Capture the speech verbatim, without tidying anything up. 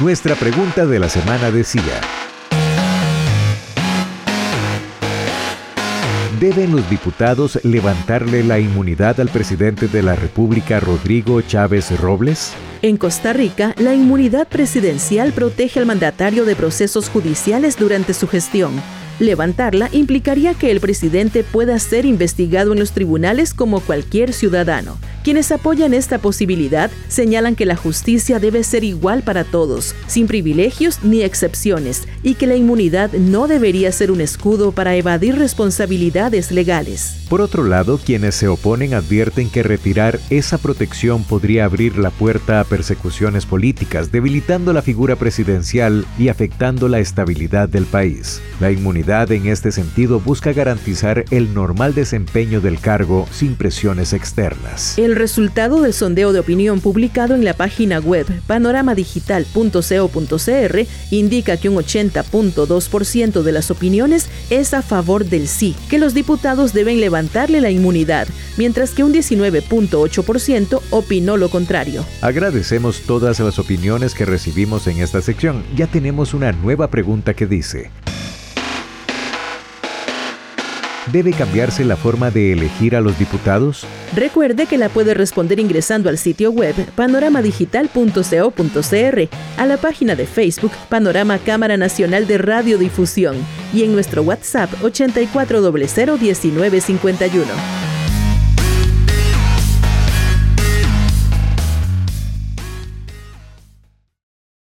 Nuestra pregunta de la semana decía: ¿deben los diputados levantarle la inmunidad al presidente de la República, Rodrigo Chávez Robles? En Costa Rica, la inmunidad presidencial protege al mandatario de procesos judiciales durante su gestión. Levantarla implicaría que el presidente pueda ser investigado en los tribunales como cualquier ciudadano. Quienes apoyan esta posibilidad señalan que la justicia debe ser igual para todos, sin privilegios ni excepciones, y que la inmunidad no debería ser un escudo para evadir responsabilidades legales. Por otro lado, quienes se oponen advierten que retirar esa protección podría abrir la puerta a persecuciones políticas, debilitando la figura presidencial y afectando la estabilidad del país. La inmunidad en este sentido busca garantizar el normal desempeño del cargo sin presiones externas. El resultado del sondeo de opinión publicado en la página web panorama digital punto co punto cr indica que un ochenta punto dos por ciento de las opiniones es a favor del sí, que los diputados deben levantarle la inmunidad, mientras que un diecinueve punto ocho por ciento opinó lo contrario. Agradecemos todas las opiniones que recibimos en esta sección. Ya tenemos una nueva pregunta que dice: ¿debe cambiarse la forma de elegir a los diputados? Recuerde que la puede responder ingresando al sitio web panorama digital punto co punto cr, a la página de Facebook Panorama Cámara Nacional de Radiodifusión y en nuestro WhatsApp ochenta y cuatro cero cero diecinueve cincuenta y uno.